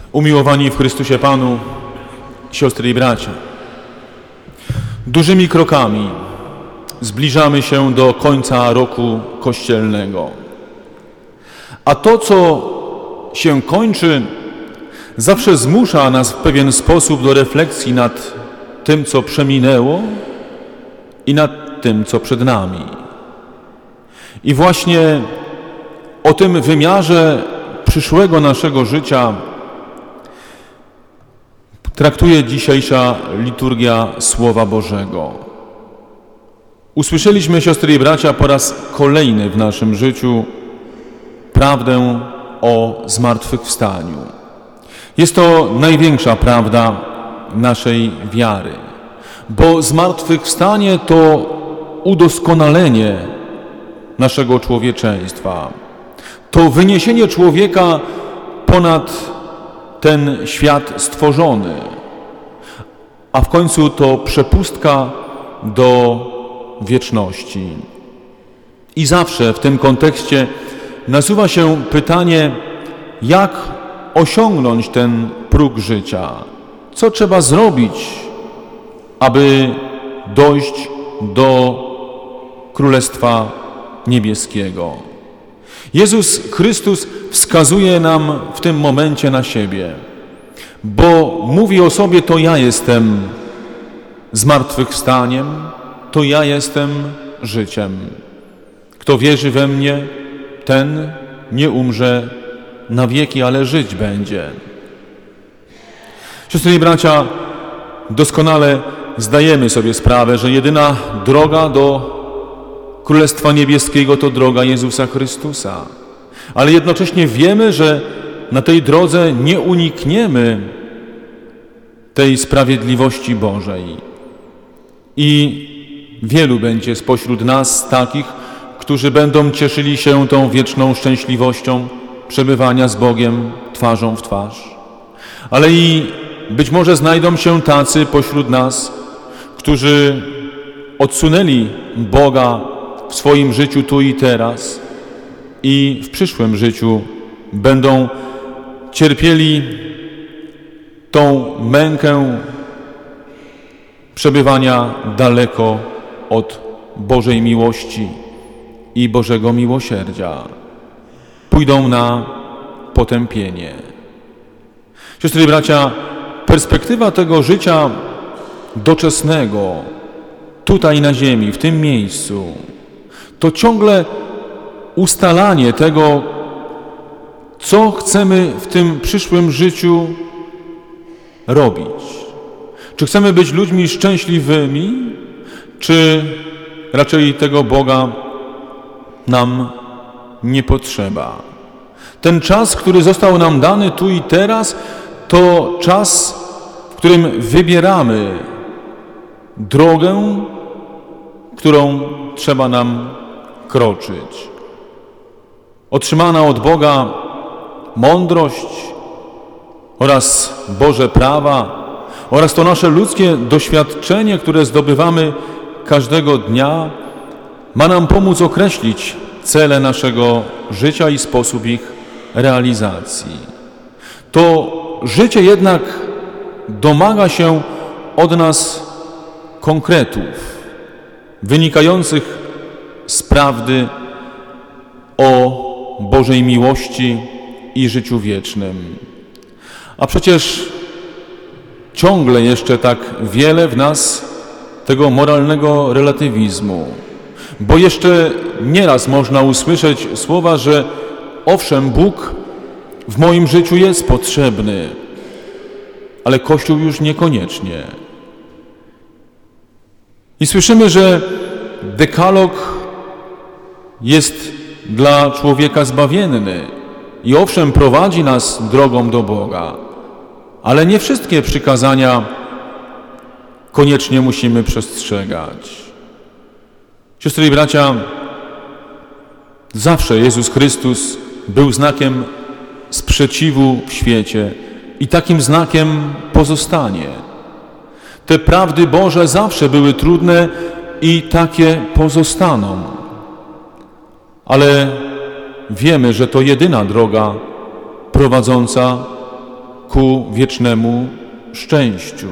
Umiłowani w Chrystusie Panu, siostry i bracia, dużymi krokami zbliżamy się do końca roku kościelnego. A to, co się kończy, zawsze zmusza nas w pewien sposób do refleksji nad tym, co przeminęło i nad tym, co przed nami. I właśnie o tym wymiarze przyszłego naszego życia traktuje dzisiejsza liturgia Słowa Bożego. Usłyszeliśmy, siostry i bracia, po raz kolejny w naszym życiu prawdę o zmartwychwstaniu. Jest to największa prawda naszej wiary, bo zmartwychwstanie to udoskonalenie naszego człowieczeństwa. To wyniesienie człowieka ponad ten świat stworzony, a w końcu to przepustka do wieczności. I zawsze w tym kontekście nasuwa się pytanie, jak osiągnąć ten próg życia? Co trzeba zrobić, aby dojść do Królestwa Niebieskiego? Jezus Chrystus wskazuje nam w tym momencie na siebie, bo mówi o sobie: to ja jestem zmartwychwstaniem, to ja jestem życiem. Kto wierzy we mnie, ten nie umrze na wieki, ale żyć będzie. Siostry i bracia, doskonale zdajemy sobie sprawę, że jedyna droga do Królestwa Niebieskiego to droga Jezusa Chrystusa. Ale jednocześnie wiemy, że na tej drodze nie unikniemy tej sprawiedliwości Bożej. I wielu będzie spośród nas takich, którzy będą cieszyli się tą wieczną szczęśliwością przebywania z Bogiem twarzą w twarz. Ale i być może znajdą się tacy pośród nas, którzy odsunęli Boga w swoim życiu tu i teraz i w przyszłym życiu będą cierpieli tą mękę przebywania daleko od Bożej miłości i Bożego miłosierdzia. Pójdą na potępienie. Siostry i bracia, perspektywa tego życia doczesnego tutaj na ziemi, w tym miejscu, to ciągle ustalanie tego, co chcemy w tym przyszłym życiu robić. Czy chcemy być ludźmi szczęśliwymi, czy raczej tego Boga nam nie potrzeba. Ten czas, który został nam dany tu i teraz, to czas, w którym wybieramy drogę, którą trzeba nam kroczyć. Otrzymana od Boga mądrość oraz Boże prawa oraz to nasze ludzkie doświadczenie, które zdobywamy każdego dnia, ma nam pomóc określić cele naszego życia i sposób ich realizacji. To życie jednak domaga się od nas konkretów wynikających z prawdy o Bożej miłości i życiu wiecznym. A przecież ciągle jeszcze tak wiele w nas tego moralnego relatywizmu, bo jeszcze nieraz można usłyszeć słowa, że owszem, Bóg w moim życiu jest potrzebny, ale Kościół już niekoniecznie. I słyszymy, że dekalog jest dla człowieka zbawienny i owszem, prowadzi nas drogą do Boga, ale nie wszystkie przykazania koniecznie musimy przestrzegać. Siostry i bracia, zawsze Jezus Chrystus był znakiem sprzeciwu w świecie i takim znakiem pozostanie. Te prawdy Boże zawsze były trudne i takie pozostaną. Ale wiemy, że to jedyna droga prowadząca ku wiecznemu szczęściu.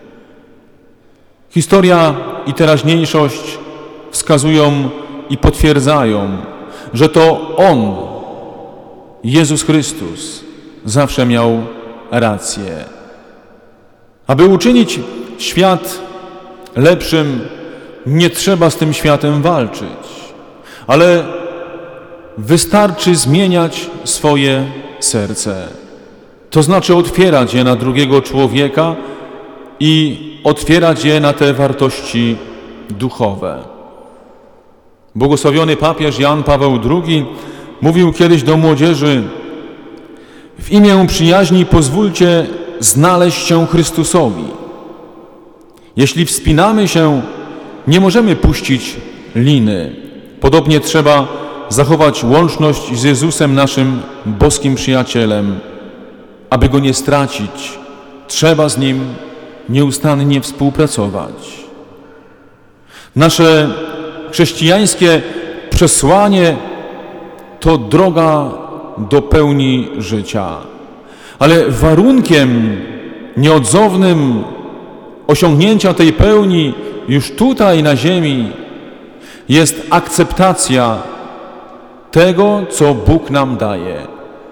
Historia i teraźniejszość wskazują i potwierdzają, że to On, Jezus Chrystus, zawsze miał rację. Aby uczynić świat lepszym, nie trzeba z tym światem walczyć, ale wystarczy zmieniać swoje serce. To znaczy otwierać je na drugiego człowieka i otwierać je na te wartości duchowe. Błogosławiony papież Jan Paweł II mówił kiedyś do młodzieży: w imię przyjaźni pozwólcie znaleźć się Chrystusowi. Jeśli wspinamy się, nie możemy puścić liny. Podobnie trzeba zachować łączność z Jezusem, naszym boskim przyjacielem. Aby Go nie stracić, trzeba z Nim nieustannie współpracować. Nasze chrześcijańskie przesłanie to droga do pełni życia. Ale warunkiem nieodzownym osiągnięcia tej pełni już tutaj na ziemi jest akceptacja tego, co Bóg nam daje.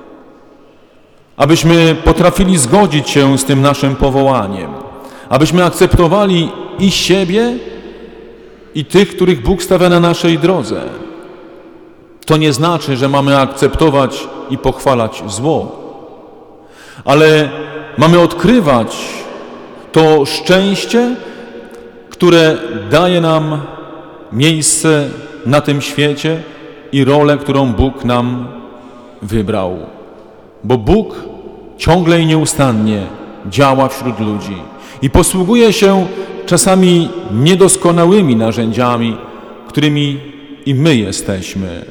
Abyśmy potrafili zgodzić się z tym naszym powołaniem. Abyśmy akceptowali i siebie, i tych, których Bóg stawia na naszej drodze. To nie znaczy, że mamy akceptować i pochwalać zło, ale mamy odkrywać to szczęście, które daje nam miejsce na tym świecie i rolę, którą Bóg nam wybrał. Bo Bóg ciągle i nieustannie działa wśród ludzi i posługuje się czasami niedoskonałymi narzędziami, którymi i my jesteśmy.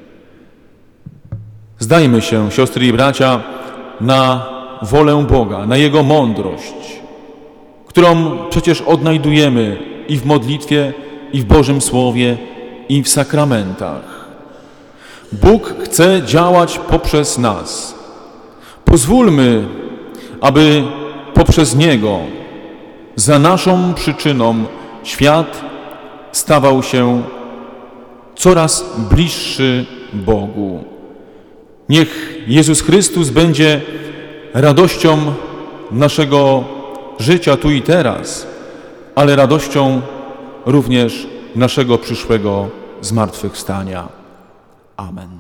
Zdajmy się, siostry i bracia, na wolę Boga, na Jego mądrość, którą przecież odnajdujemy i w modlitwie, i w Bożym Słowie, i w sakramentach. Bóg chce działać poprzez nas. Pozwólmy, aby poprzez Niego, za naszą przyczyną, świat stawał się coraz bliższy Bogu. Niech Jezus Chrystus będzie radością naszego życia tu i teraz, ale radością również naszego przyszłego zmartwychwstania. Amen.